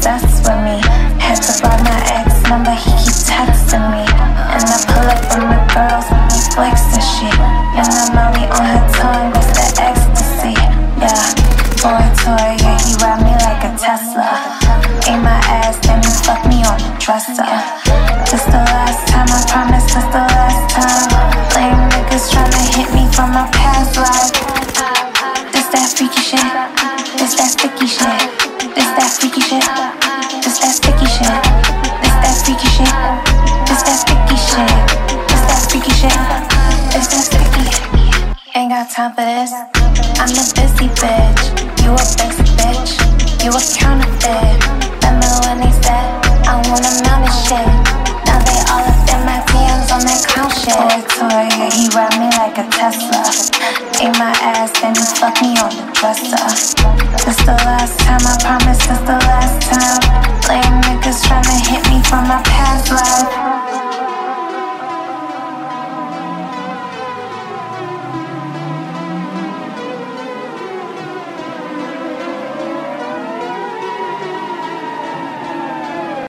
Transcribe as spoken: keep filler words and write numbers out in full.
obsessed with me. Had to block my ex number, he keep texting me. And I pull up on the girls, he flex and shit. And I'm Molly on her tongue, that's the ecstasy. Yeah, boy toy, yeah, he ride me like a Tesla. Ain't my ass, then he fuck me on the dresser. This the last time, I promise this the last time. Lame niggas tryna hit me from my past life. This that freaky shit, this that sticky shit. This that freaky shit, this that sticky shit. This that freaky shit, this that sticky shit. This that freaky shit, this that sticky. Ain't got time for this, I'm a busy bitch. You a basic bitch, you a counterfeit. Remember when they said I want a mountain shit. Now they all up in my D Ms on that clown shit. Boy toy, yeah, he ride me like a Tesla. Ain't my ass, then he fuck me on the dresser. This the last time, I promise this the